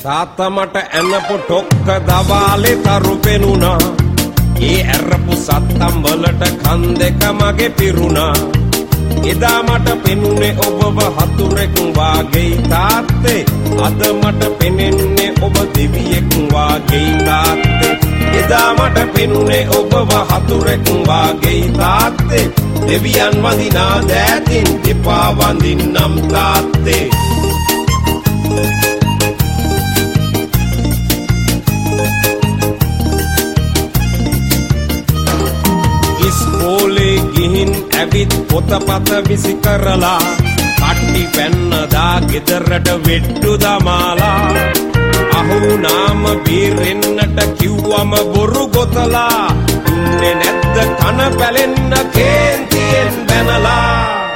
තාත්තා මට ඇනපු ටොක්ක දවාලේ තරු පෙනුණා. ඒ ඇරපු සත්තම් වලට කන් දෙක මගේ පිරුණා. එදා මට පෙනුනේ ඔබව හතුරෙක් වාගේ තාත්තේ. අද මට පෙනෙන්නේ ඔබ දෙවියෙක් වාගේ තාත්තේ. එදා මට පෙනුනේ ඔබව හතුරෙක් වාගේ තාත්තේ. දෙවියන් වඳිනා දෑතින් දෙපා වඳින්නම් තාත්තේ. ඉස්කෝලේ ගිහින් ඇවිත් පොතපත විසි කරලා කට්ටි පැන්නදා ගෙදරට වෙට්ටු දමාලා. අහුනාම බීරෙන්නට කිව්වම බොරු ගොතලා. දුන්නේ නැද්ද කන පැලෙන්න කේන්තියෙන් බැනලා.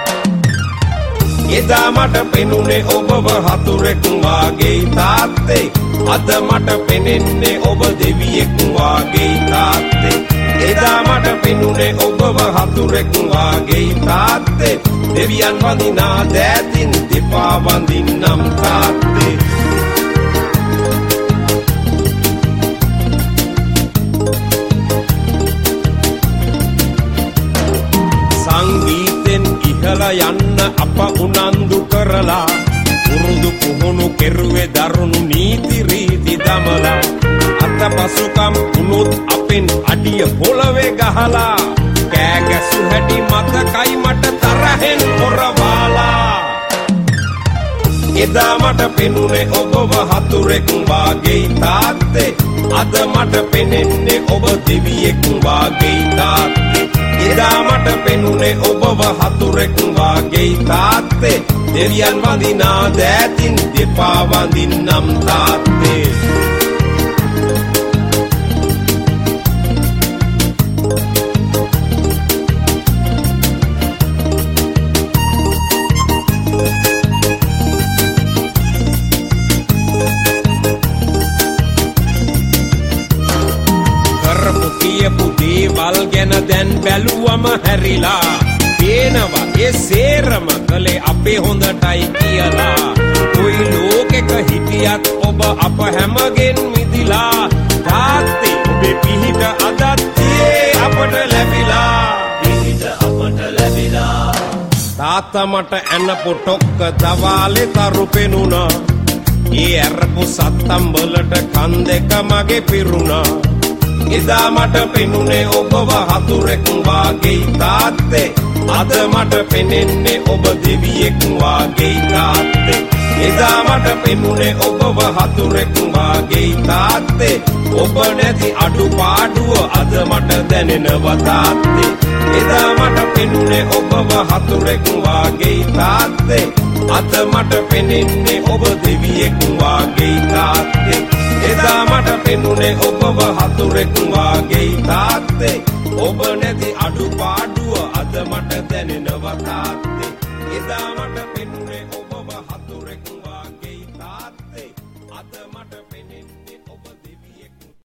එදා මට පෙනුනේ ඔබව හතුරෙක් වාගේ තාත්තේ. අද මට පෙනෙන්නේ ඔබ දෙවියෙක් වාගේ තාත්තේ. එදා මට පෙනුනේ ඔබව හතුරෙක් වාගේ තාත්තේ. දෙවියන් වඳිනා දෑතින් දෙපා වඳින්නම් තාත්තේ. සංගීතෙන් ඉහළ යන්න අප උනන්දු කරලා. පුරුදු පුහුණු කෙරුවේ දරුණු නීති රීති දමලා. අත පසුකම් උනුත් අපෙන් අඩිය පොළවේ ගහලා. කෑ ගැසු හැටි මතකයි මට තරහෙන් පොරවාලා. එදා මට පෙනුනේ ඔබව හතුරෙක් වාගේ තාත්තේ. අද මට පෙනෙන්නේ ඔබ දෙවියෙක් වාගේ තාත්තේ. එදා මට පෙනුනේ ඔබව හතුරෙක් වාගේ තාත්තේ. දෙවියන් වඳිනා දෑතින් දෙපා වඳින්නම් තාත්තේ. කියපු දේවල් ගැන දැන් බැලුවම හැරිලා. පේනවා ඒ සේරම කළේ අපේ හොඳටයි කියලා. කොයි ලෝකෙක හිටියත් ඔබ අප හැමගෙන් මිදිලා. තාත්තේ ඔබේ පිහිට අදත් තියේ අපට ලැබිලා. පිහිට අපට ලැබිලා. තාත්තා මට ඇනපු ටොක්ක දවාලේ තරු පෙනුණා. ඒ ඇරපු සත්තම් වලට කන් දෙක මගේ පිරුණා. එදා මට පෙනුනේ ඔබව හතුරෙක් වාගේ තාත්තේ. අද මට පෙනෙන්නේ ඔබ දෙවියෙක් වාගේ තාත්තේ. එදා මට පෙනුනේ ඔබව හතුරෙක් වාගේ තාත්තේ. ඔබ නැති අඩුපාඩුව අද මට දැනෙනවා තාත්තේ. එදා මට පෙනුනේ ඔබව හතුරෙක් වාගේ තාත්තේ. අද මට පෙනෙන්නේ ඔබ දෙවියෙක් වාගේ තාත්තේ. එදා මට පෙනුනේ ඔබව හතුරෙක් වාගේ තාත්තේ. ඔබ නැති අඩුපාඩුව අද මට දැනෙනවා තාත්තේ. එදා මට පෙනුනේ